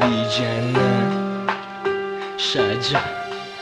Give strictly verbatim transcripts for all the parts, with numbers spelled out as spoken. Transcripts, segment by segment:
diyeceğine Şacan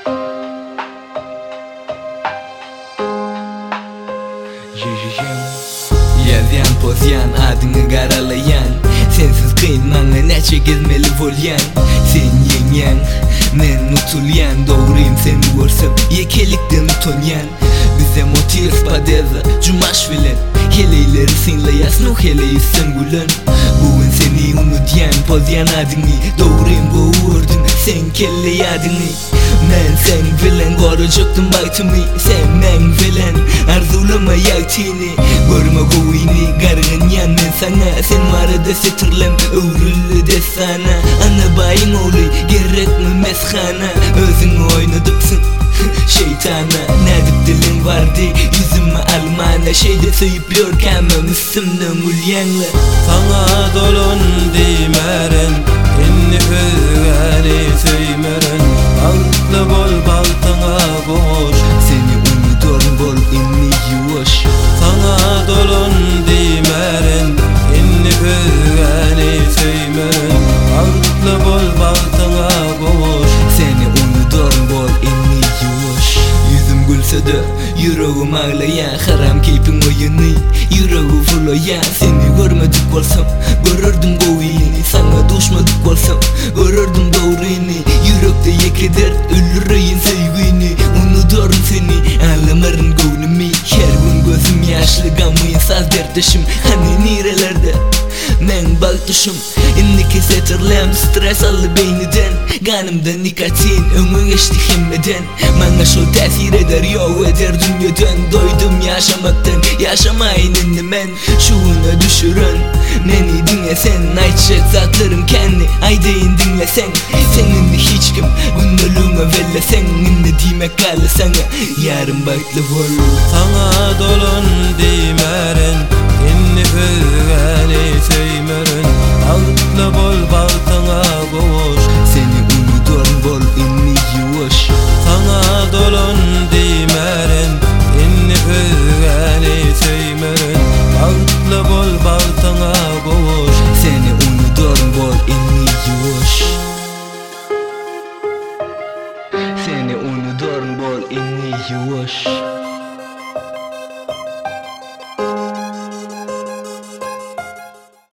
Yazyan pozyan adını karalayan Sensiz kıyınmanla neçe gezmeli volyan Sen yengen men nutulyan Doğruyum seni görsem yekelikten utonyan Bize motiv padeza cumaş filan Heleyleri sinlayas no heleyi sen gülen Bugün seni unutyan pozyan adını Doğruyum boğurdun sen kelle adını Men sen bilen koracaktım baytımı Sen men bilen arzulama yaktini Görme kovini gargın yan men sana Sen marada setirlem övrüllü de sana Ana bayın oğlu gerek mi mezhana Özünü oynadıksın şeytana Nedip dilin vardı yüzüme almana Şeyde söyüplüyor kemem üstümden gülyenle Sana dolun dimeren inni öğeni söymeren Altlı bol baltına boş Seni unutur bol inni yuvaş Sana dolun dimeren inni öğeni söymeren Altlı bol baltına boş Seni unutur bol inni yuvaş Yüzüm gülse de yüreğim ağlayan Haram keyfin oyunu yüreği fırlayan Seni görmedik olsam görürdüm kovini Sana düşmedik olsam görürdüm doğruyunu Yürekte yekeder ölüreyim sevgini Unuturum seni ağlamarım gönlümü Her gün gözüm yaşlı gamıyın saz dertleşim Hani nerelerde men baktışım İnni kesetirlem stres aldı beyniden Kanımda nikotin ömür geçti himmeden Bana şu tesir eder yok eder dünyadan Doydum yaşamaktan yaşamayın inni men Şuuna düşürün Neni dinle sen Ayçet zatlarım kendi Aydeyin dinle sen Seninle hiç kim Gündölüğüne velle sen İnne diymek kaldı sana Yarın baklı vol Sana dolun dimeren inni öğeni söymeren Altlı